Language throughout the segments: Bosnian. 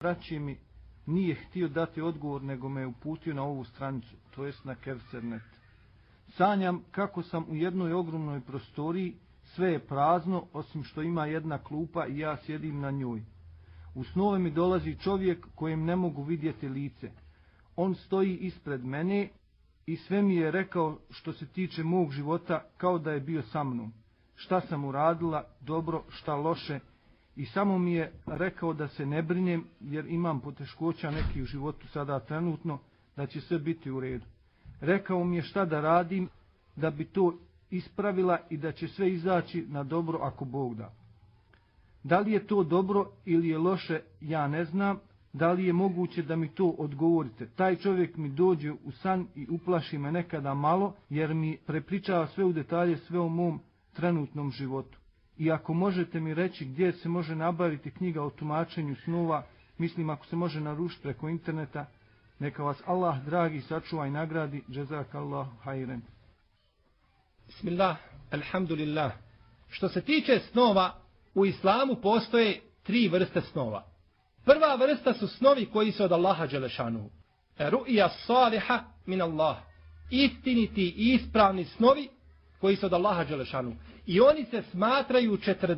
braći mi nije htio dati odgovor, nego me je uputio na ovu stranicu, to jest na Kevser.net. Sanjam kako sam u jednoj ogromnoj prostoriji, sve je prazno, osim što ima jedna klupa i ja sjedim na njoj. U snove mi dolazi čovjek kojem ne mogu vidjeti lice. On stoji ispred mene i sve mi je rekao što se tiče mog života, kao da je bio sa mnom. Šta sam uradila, dobro, šta loše, i samo mi je rekao da se ne brinem jer imam poteškoća neki u životu sada trenutno, da će sve biti u redu. Rekao mi je šta da radim da bi to ispravila i da će sve izaći na dobro ako Bog da. Da li je to dobro ili je loše, ja ne znam. Da li je moguće da mi to odgovorite? Taj čovjek mi dođe u san i uplaši me nekada malo, jer mi prepričava sve u detalje, sve o mom trenutnom životu. I ako možete mi reći gdje se može nabaviti knjiga o tumačenju snova, mislim ako se može naručiti preko interneta, neka vas Allah dragi sačuva i nagradi. Džezakallahu hajren. Bismillah, alhamdulillah. Što se tiče snova, u islamu postoje 3 vrste snova. Prva vrsta su snovi koji su od Allaha dželešanu. Ru'ya saliha min Allah. Istiniti i ispravni snovi koji su od Allaha dželešanu. I oni se smatraju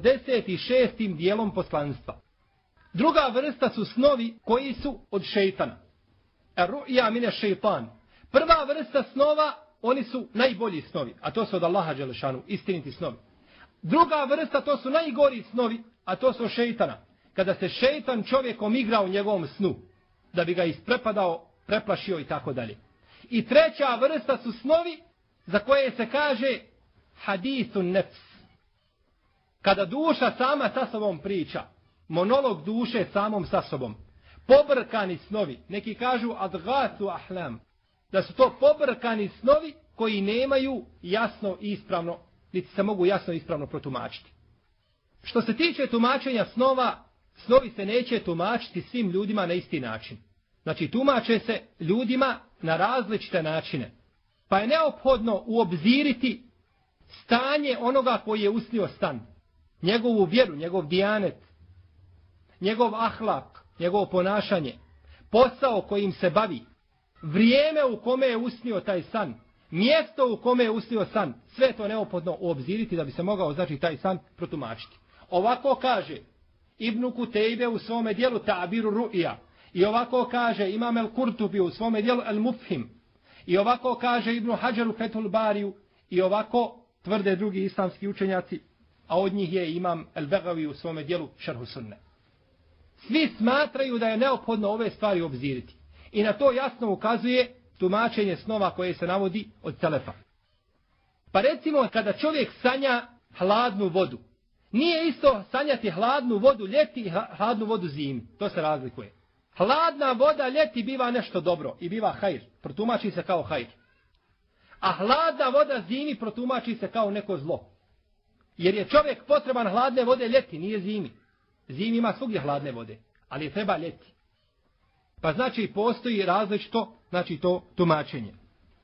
46. dijelom poslanstva. Druga vrsta su snovi koji su od šejtana. Ru'ya min ash-shaytan. Prva vrsta snova, oni su najbolji snovi, a to su od Allaha dželešanu, istiniti snovi. Druga vrsta, to su najgori snovi, a to su šejtana. Kada se šejtan čovjekom igra u njegovom snu, da bi ga isprepadao, preplašio i tako dalje. I treća vrsta su snovi za koje se kaže hadithun nefs. Kada duša sama sa sobom priča, monolog duše samom sa sobom, pobrkani snovi, neki kažu adghasu ahlam, da su to pobrkani snovi koji nemaju jasno i ispravno, niti se mogu jasno i ispravno protumačiti. Što se tiče tumačenja snova, snovi se neće tumačiti svim ljudima na isti način. Znači, tumače se ljudima na različite načine. Pa je neophodno uobziriti stanje onoga koji je usnio san. Njegovu vjeru, njegov dijanet, njegov ahlak, njegovo ponašanje, posao kojim se bavi, vrijeme u kome je usnio taj san, mjesto u kome je usnio san, sve to neophodno uobziriti da bi se mogao, znači, taj san protumačiti. Ovako kaže Ibn Kutejbe u svome dijelu Ta'biru Ru'ya, i ovako kaže Imam el-Kurtubi u svome dijelu El-Mufhim, i ovako kaže Ibn Hajar u Fethul Bariju, i ovako tvrde drugi islamski učenjaci, a od njih je Imam El-Begavi u svome dijelu Šerhu Sunne. Svi smatraju da je neophodno ove stvari obziriti. I na to jasno ukazuje tumačenje snova koje se navodi od selefa. Pa recimo, kada čovjek sanja hladnu vodu, nije isto sanjati hladnu vodu ljeti i hladnu vodu zimi. To se razlikuje. Hladna voda ljeti biva nešto dobro i biva hajr. Protumači se kao hajr. A hladna voda zimi protumači se kao neko zlo. Jer je čovjek potreban hladne vode ljeti, nije zimi. Zimi ima svugdje hladne vode, ali je treba ljeti. Pa znači postoji različito, znači to tumačenje.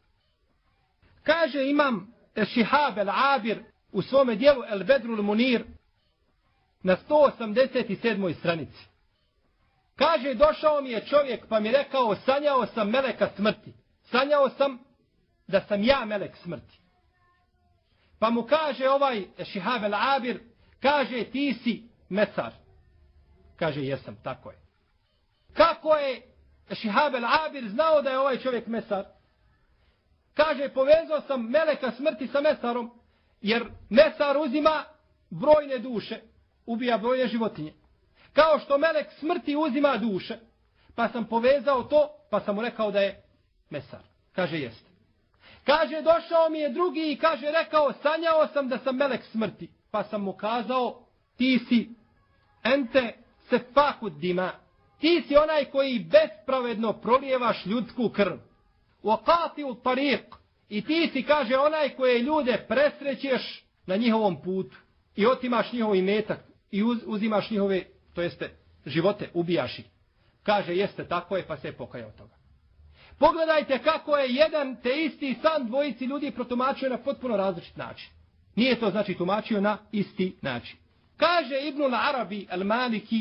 Kaže Imam Šihab el-Abir u svome dijelu El-Bedrul Munir na 187. stranici. Kaže, došao mi je čovjek pa mi rekao, sanjao sam meleka smrti. Sanjao sam da sam ja melek smrti. Pa mu kaže ovaj Šihab el-Abir, kaže, ti si mesar. Kaže, jesam, tako je. Kako je Šihab el-Abir znao da je ovaj čovjek mesar? Kaže, povezao sam meleka smrti sa mesarom, jer mesar uzima brojne duše, ubija brojne životinje. Kao što melek smrti uzima duše, pa sam povezao to, pa sam mu rekao da je mesar. Kaže, jeste. Kaže, došao mi je drugi i kaže, rekao, sanjao sam da sam melek smrti, pa sam mu kazao, ti si ente sefakud dima. Ti si onaj koji bespravedno prolijevaš ljudsku krv. Wakati u tariq. I ti si, kaže, onaj koje ljude presrećeš na njihovom putu. I otimaš njihov imetak. I uzimaš njihove, to jeste, živote, ubijaš ih. Kaže, jeste, tako je, pa se je pokajao toga. Pogledajte kako je jedan te isti san dvojici ljudi protumačio na potpuno različit način. Nije to znači tumačio na isti način. Kaže Ibnul Arabi al-Maliki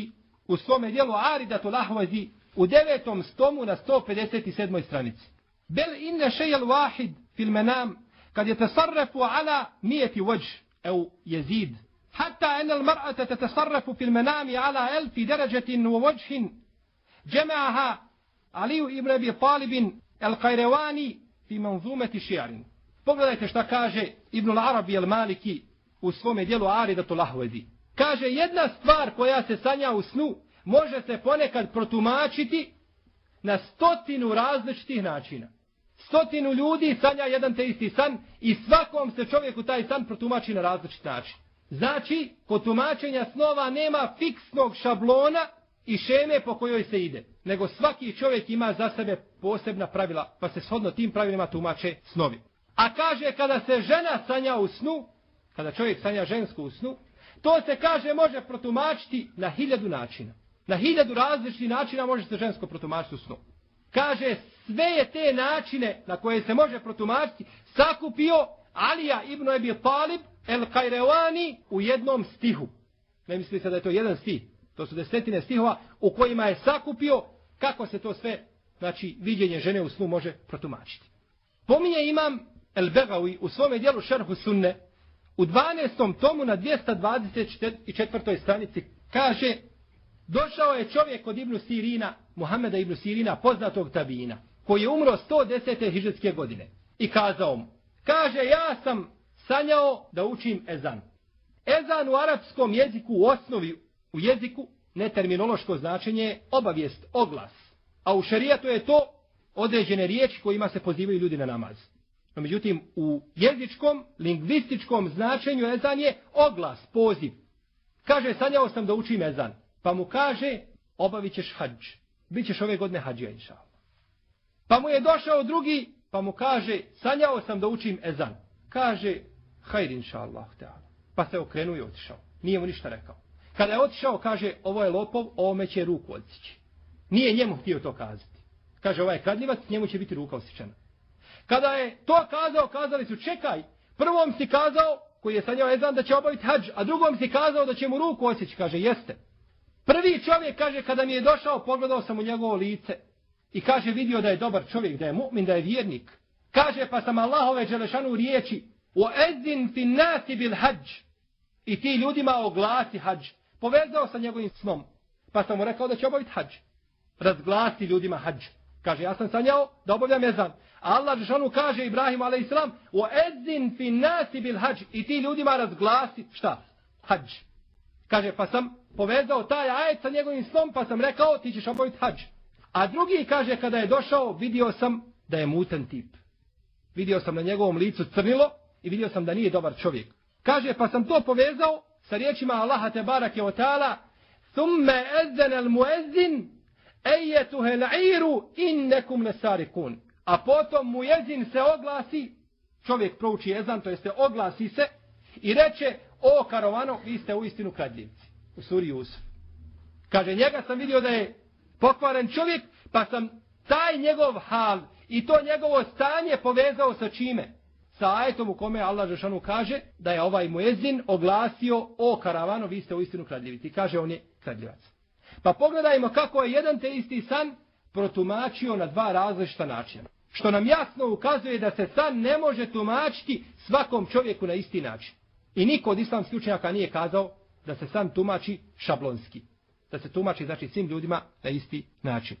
u svome dijelu Aridatul Ahwazi u 9. tomu na 157. stranici. Bel inne šejel wahid fil menam kad je tasarrafu ala mijeti vajh au jezid. Hatta ena mar'ata tatasarrafu fil menami ala 1000 darajatin u vajhin džemaha Aliju ibn Abi Talibin al-Kajrevani fi manzumeti ši'arin. Pogledajte šta kaže Ibn al-Arabi al-Maliki u svome dijelu Aridatul Ahwazi. Kaže, jedna stvar koja se sanja u snu može se ponekad protumačiti na 100 različitih načina. 100 ljudi sanja jedan te isti san i svakom se čovjeku taj san protumači na različit način. Znači, kod tumačenja snova nema fiksnog šablona i šeme po kojoj se ide, nego svaki čovjek ima za sebe posebna pravila, pa se shodno tim pravilima tumače snovi. A kaže, kada se žena sanja u snu, kada čovjek sanja žensku u snu, to se kaže može protumačiti na 1000 načina. Na 1000 različitih načina može se žensko protumačiti u snu. Kaže, sve je te načine na koje se može protumačiti sakupio Alija ibn Abi Talib el-Kajrevani u jednom stihu. Ne misli se da je to jedan stih. To su 10 stihova u kojima je sakupio kako se to sve, znači viđenje žene u snu može protumačiti. Pominje imam El-Begawi u svome dijelu Šerhu Sunne u 12. tomu na 224. stranici kaže, došao je čovjek od Ibn Sirina, Muhameda Ibn Sirina, poznatog tabina, koji je umro 110. hidžretske godine. I kazao mu, kaže, ja sam sanjao da učim ezan. Ezan u arapskom jeziku u osnovi u jeziku neterminološko značenje je obavijest, oglas. A u šerijatu je to određene riječi kojima se pozivaju ljudi na namaz. No međutim, u jezičkom, lingvističkom značenju ezan je oglas, poziv. Kaže, sanjao sam da učim ezan. Pa mu kaže, obavit ćeš hadž. Bićeš ove godine hadžija, inša Allah. Pa mu je došao drugi, pa mu kaže, sanjao sam da učim ezan. Kaže, hajr, inša Allah. Pa se okrenuo i otišao. Nije mu ništa rekao. Kada je otišao, kaže, ovo je lopov, ovome će ruku odsjeći. Nije njemu htio to kazati. Kaže, ovaj je kradljivac, njemu će biti ruka osjećana. Kada je to kazao, kazali su, čekaj, prvom si kazao, koji je sanjao ezan, da će obaviti hadž, a drugom si kazao da će mu ruku osjeći. Kaže, jeste. Prvi čovjek, kaže, kada mi je došao, pogledao sam u njegovo lice i kaže, vidio da je dobar čovjek, da je mu'min, da je vjernik. Kaže, pa sam Allahove dželešanu riječi, وَأَذِّنْ فِي النَّاسِ بِالْحَجِّ, i ti ljudima oglasi hadž. Povezao sa njegovim snom, pa sam mu rekao da će obaviti hadž. Razglasi ljudima hadž. Kaže, ja sam sanjao da obavljam ezan. A Allah dželešanu kaže Ibrahimu a.s. وَأَذِّنْ فِي النَّاسِ بِالْحَجِّ, i ti ljudima razglasi, šta? Hadž. Kaže, pa sam povezao taj ajet sa njegovim snom, pa sam rekao, ti ćeš obaviti hadž. A drugi kaže, kada je došao, vidio sam da je mutan tip. Vidio sam na njegovom licu crnilo i vidio sam da nije dobar čovjek. Kaže, pa sam to povezao sa riječima Allaha tebarake wa ta'ala, thumme ezzene al muezzin, ejetuhe la'iru innekum nesarikun. A potom muezzin se oglasi, čovjek prouči ezan, to jeste oglasi se i reče, o karavano, vi ste uistinu kradljivci. U suri Jusuf. Kaže, njega sam vidio da je pokvaren čovjek, pa sam taj njegov hal i to njegovo stanje povezao sa čime? Sa ajetom u kome Allah dželešanu kaže da je ovaj muezzin oglasio, o karavano, vi ste uistinu kradljivci. Kaže, on je kradljivac. Pa pogledajmo kako je jedan te isti san protumačio na 2 različita načina. Što nam jasno ukazuje da se san ne može tumačiti svakom čovjeku na isti način. I niko od islamskih učenjaka nije kazao da se san tumači šablonski. Da se tumači, znači, svim ljudima na isti način.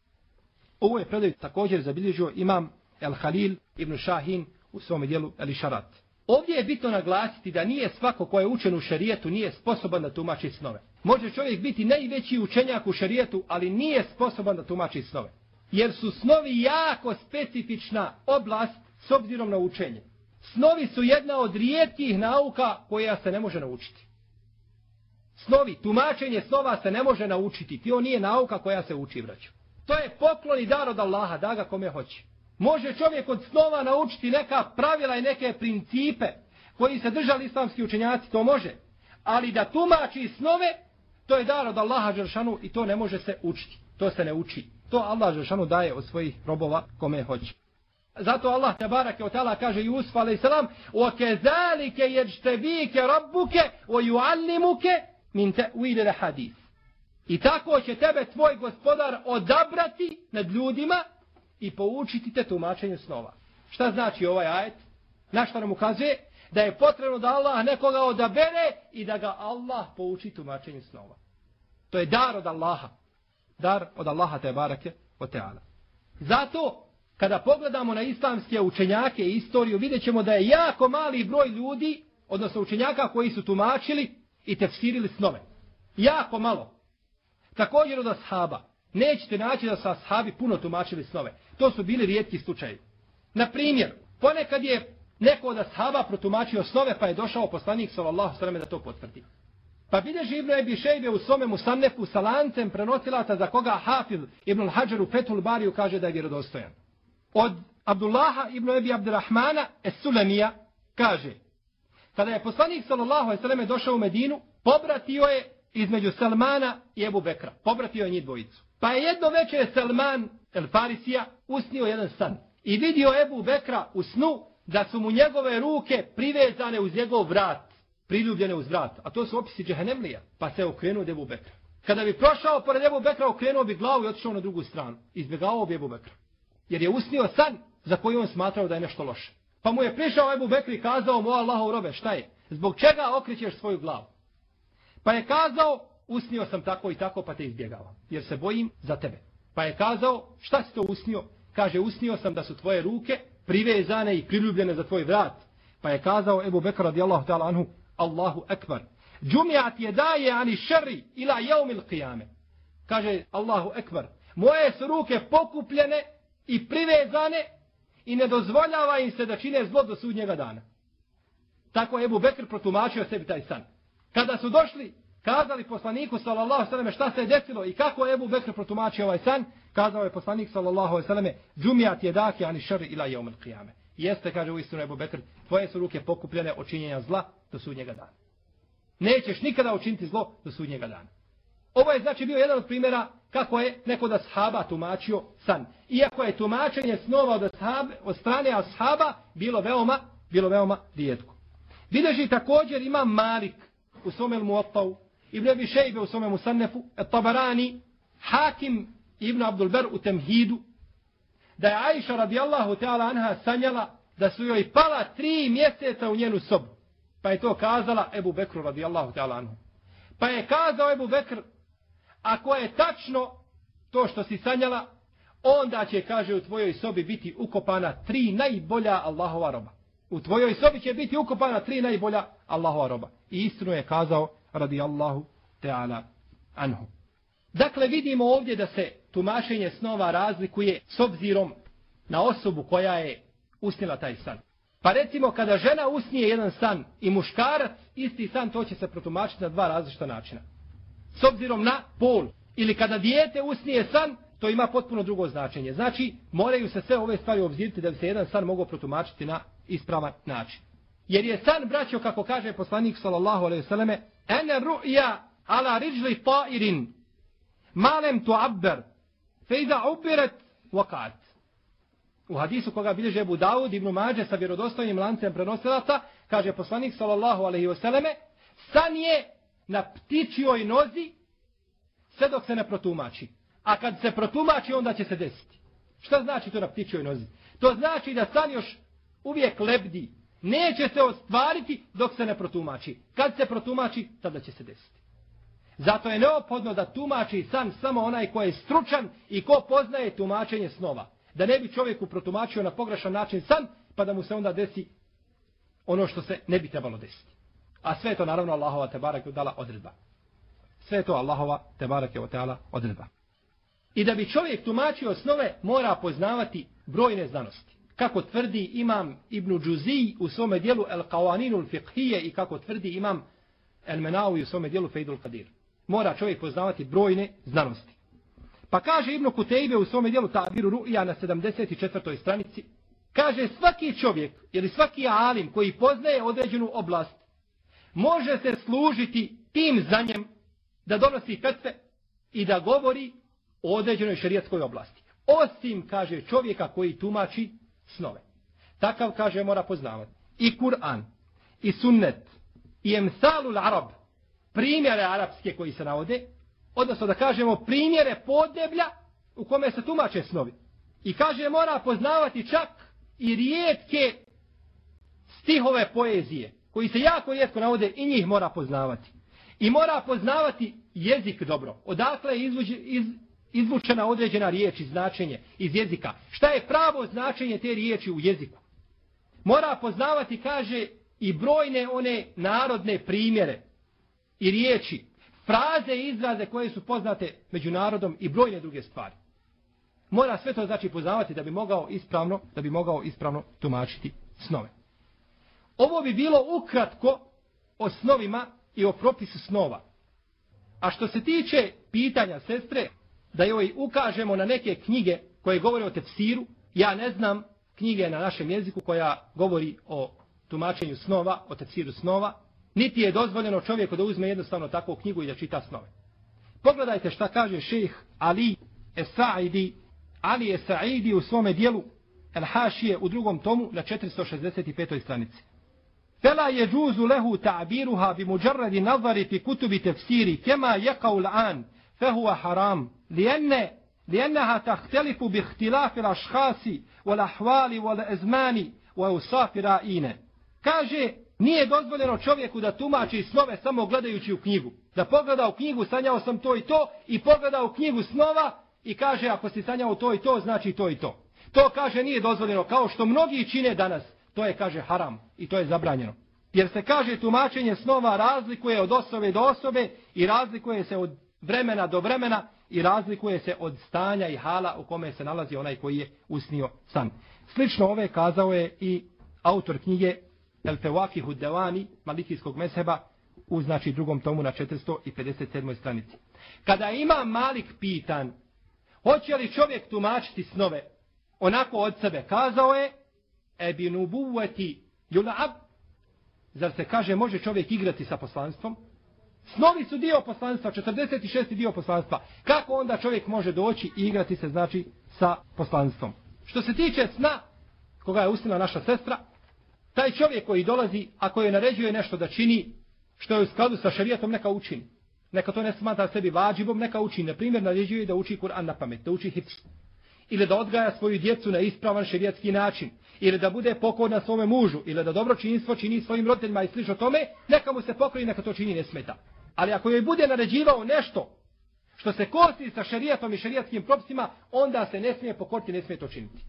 Ovo je predaj također zabilježio imam El-Halil ibn Šahin u svom dijelu El-Išarat. Ovdje je bitno naglasiti da nije svako ko je učen u šerijetu nije sposoban da tumači snove. Može čovjek biti najveći učenjak u šerijetu, ali nije sposoban da tumači snove. Jer su snovi jako specifična oblast s obzirom na učenje. Snovi su jedna od rijetkih nauka koja se ne može naučiti. Snovi, tumačenje snova se ne može naučiti. To nije nauka koja se uči, braćo. To je poklon i dar od Allaha, da ga kome hoće. Može čovjek od snova naučiti neka pravila i neke principe koji se držali islamski učenjaci, to može. Ali da tumači snove, to je dar od Allaha dželešanu i to ne može se učiti. To se ne uči. To Allah dželešanu daje od svojih robova kome hoće. Zato Allah tebareke ve taala kaže Jusuf alejselam: "Wa kezalike yajtabike rabbuke wa yuallimuke min ta'wil al-hadith." I tako će tebe tvoj gospodar odabrati nad ljudima i poučiti te tumačenju snova. Šta znači ovaj ajet? Na što nam ukazuje? Da je potrebno da Allah nekoga odabere i da ga Allah pouči tumačenju snova. To je dar od Allaha. Dar od Allaha te barake o teala. Zato, kada pogledamo na islamske učenjake i istoriju, vidjet ćemo da je jako mali broj ljudi, odnosno učenjaka koji su tumačili i tefsirili snove. Jako malo. Također od ashaba. Nećete naći da su ashabi puno tumačili snove. To su bili rijetki slučajevi. Na primjer, ponekad je neko od ashaba protumačio snove, pa je došao poslanik sallallahu alejhi ve sellem da to potvrdi. Pa bilježi Ibn Ebi Šejbe u svome Musannefu sa lancem prenosilaca za koga Hafiz Ibn al-Hadžar u Fethul Bariju kaže da je vjerodostojan. Od Abdullaha ibn Ebi Abdurrahmana Es-Sulemija kaže: kada je poslanik sallallahu alejhi ve sellem došao u Medinu, pobratio je između Salmana i Ebu Bekra. Pobratio je njih dvojicu. Pa je jedno večer Salman el Farisija usnio jedan san i vidio Ebu Bekra u snu da su mu njegove ruke privezane uz njegov vrat, priljubljene uz vrat, a to su opisi džehennemlija, pa se okrenuo od Ebu Bekra. Kada bi prošao pored Ebu Bekra, okrenuo bi glavu i otišao na drugu stranu. Izbjegavao bi Ebu Bekra. Jer je usnio san za koji on smatrao da je nešto loše. Pa mu je prišao Ebu Bekr i kazao mu: Allahov robe, šta je? Zbog čega okrećeš svoju glavu? Pa je kazao: usnio sam tako i tako, pa te izbjegavam, jer se bojim za tebe. Pa je kazao: šta si to usnio? Kaže: usnio sam da su tvoje ruke privezane i priljubljene za tvoj vrat. Pa je kazao Ebu Bekr radijallahu ta'ala anhu: Allahu ekbar. Džumiat je daje ani šerri ila jeumil qiyame. Kaže Allahu ekbar. Moje su ruke pokupljene i privezane i ne dozvoljava im se da čine zlo do sudnjega dana. Tako je Ebu Bekr protumačio sebi taj san. Kada su došli, kazali poslaniku sallallahu alejhi ve selleme šta se je desilo i kako je Ebu Bekr protumačio ovaj san, kazao je poslanik sallallahu alejhi ve selleme: džumiat je dake ani šerri ila jeumil qiyame. Jeste, kaže uistinu Ebu Bekr, tvoje su ruke pokupljene od činjenja zla do sudnjega dana. Nećeš nikada učiniti zlo do sudnjega dana. Ovo je znači bio jedan od primjera kako je neko da ashaba tumačio san. Iako je tumačenje snova od strane ashaba bilo veoma rijetko. Bilježi također Imam Malik u svome Muwattau, Ibn Ebi Šejbe u svome Musannefu, Tabarani, Hakim Ibn Abdul Ber u Temhidu, da je Aisha radijallahu ta'ala anha sanjala da su joj pala 3 mjeseca u njenu sobu. Pa je to kazala Ebu Bekru radijallahu ta'ala anhu. Pa je kazao Ebu Bekr: ako je tačno to što si sanjala, onda će, kaže, u tvojoj sobi biti ukopana 3 najbolja Allahova roba. U tvojoj sobi će biti ukopana 3 najbolja Allahova roba. I istinu je kazao radijallahu ta'ala anhu. Dakle, vidimo ovdje da se tumačenje snova razlikuje s obzirom na osobu koja je usnila taj san. Pa recimo, kada žena usnije jedan san i muškarac isti san, to će se protumačiti na 2 različita načina. S obzirom na pol. Ili kada dijete usnije san, to ima potpuno drugo značenje. Znači, moraju se sve ove stvari obzirati da bi se jedan san mogao protumačiti na ispravan način. Jer je san, braćo, kako kaže poslanik sallallahu alejhi ve selleme: ene ru'ya ala rijli ta'irin malem tu'abber fe iza ubiret waqat. U hadisu koga bilježe Ebu Daud Ibn Mađe sa vjerodostojnim lancem prenosilaca, kaže poslanik sallallahu alejhi ve selleme: san je na ptičjoj nozi sve dok se ne protumači. A kad se protumači, onda će se desiti. Šta znači to na ptičjoj nozi? To znači da san još uvijek lebdi. Neće se ostvariti dok se ne protumači. Kad se protumači, tada će se desiti. Zato je neophodno da tumači san samo onaj ko je stručan i ko poznaje tumačenje snova. Da ne bi čovjeku protumačio na pogrešan način san, pa da mu se onda desi ono što se ne bi trebalo desiti. A sve je to naravno Allahova tebareke ve taala odredba. Sve je to Allahova tebareke ve taala odredba. I da bi čovjek tumačio snove, mora poznavati brojne znanosti. Kako tvrdi imam Ibn Džuzij u svome dijelu El Qawaninul Fiqhije i kako tvrdi imam El Menawi u svome dijelu Fejdul Qadir. Mora čovjek poznavati brojne znanosti. Pa kaže Ibn Kutejbe u svome dijelu Ta'biru Ru'ya na 74. stranici, kaže svaki čovjek ili svaki alim koji poznaje određenu oblast može se služiti tim znanjem da donosi fetve i da govori o određenoj šerijatskoj oblasti. Osim, kaže, čovjeka koji tumači snove. Takav, kaže, mora poznavati i Kur'an, i sunnet, i emsalul arab, primjere arapske koji se navode, odnosno da kažemo primjere podneblja u kome se tumače snovi. I kaže mora poznavati čak i rijetke stihove poezije, koji se jako rijetko navode, i njih mora poznavati. I mora poznavati jezik dobro. Odakle je izvučena određena riječ i značenje iz jezika. Šta je pravo značenje te riječi u jeziku? Mora poznavati, kaže, i brojne one narodne primjere i riječi, fraze i izraze koje su poznate među narodom i brojne druge stvari. Mora sve to znači poznavati da bi mogao ispravno tumačiti snove. Ovo bi bilo ukratko o snovima i o propisu snova. A što se tiče pitanja sestre, da joj ukažemo na neke knjige koje govore o tefsiru, ja ne znam knjige na našem jeziku koja govori o tumačenju snova, o tefsiru snova, niti je dozvoljeno čovjeku da uzme jednostavno takvu knjigu i da čita snove. Pogledajte šta kaže šejh Ali Esaidi u svome dijelu El-Hašije u 2. tomu na 465. stranici. Fela jeđuzu lehu ta'biruha bi muđarradi nazari fi kutubi tefsiri kema jekau l'an fehuva haram lijenneha tahtelifu bi ihtilafi l'ašhasi wal ahvali wal ezmani wa usafi ra'ine. Kaže, nije dozvoljeno čovjeku da tumači snove samo gledajući u knjigu. Da pogleda u knjigu, sanjao sam to i to, i pogleda u knjigu snova i kaže, ako si sanjao to i to, znači to i to. To, kaže, nije dozvoljeno, kao što mnogi čine danas. To je, kaže, haram i to je zabranjeno. Jer se, kaže, tumačenje snova razlikuje od osobe do osobe i razlikuje se od vremena do vremena i razlikuje se od stanja i hala u kome se nalazi onaj koji je usnio san. Slično ove kazao je i autor knjige El Fawakih ud-Dawani malikijskog mezheba u znači 2. tomu na 457. stranici. Kada ima Malik pitan hoće li čovjek tumačiti snove onako od sebe, kazao je ebi nubuveti yul'ab, zar se kaže može čovjek igrati sa poslanstvom? Snovi su dio poslanstva, 46. dio poslanstva. Kako onda čovjek može doći i igrati se znači sa poslanstvom? Što se tiče sna koga je usnila naša sestra, taj čovjek koji dolazi, ako joj naređuje nešto da čini što je u skladu sa šerijatom, neka učini. Neka to ne smatra sebi vađibom, neka učini. Na primjer, naređuje da uči Kur'an na pamet, da uči hifz. Ili da odgaja svoju djecu na ispravan šerijatski način. Ili da bude pokorna svome mužu. Ili da dobročinstvo čini svojim roditeljima i slično tome, neka mu se pokori, neka to čini, ne smeta. Ali ako joj bude naređivao nešto što se kosi sa šerijatom i šerijatskim propisima, onda se ne smije pokoriti, ne smije to činiti.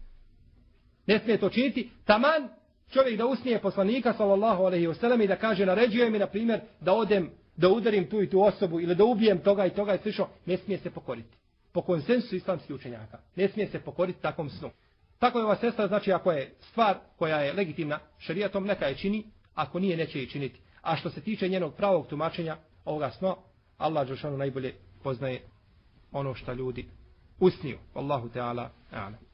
Ne smije to činiti, taman čovjek da usnije poslanika sallallahu alejhi ve sellem i da kaže naređuje mi na primjer da odem da udarim tu i tu osobu ili da ubijem toga i toga i slično, ne smije se pokoriti. Po konsensusu islamskih učenjaka ne smije se pokoriti takvom snu. Tako je ova sestra, znači ako je stvar koja je legitimna šerijatom, neka je čini, ako nije, neće je činiti. A što se tiče njenog pravog tumačenja ovoga sna, Allah dželle najbolje poznaje ono što ljudi usniju. Allahu Teala a'lam.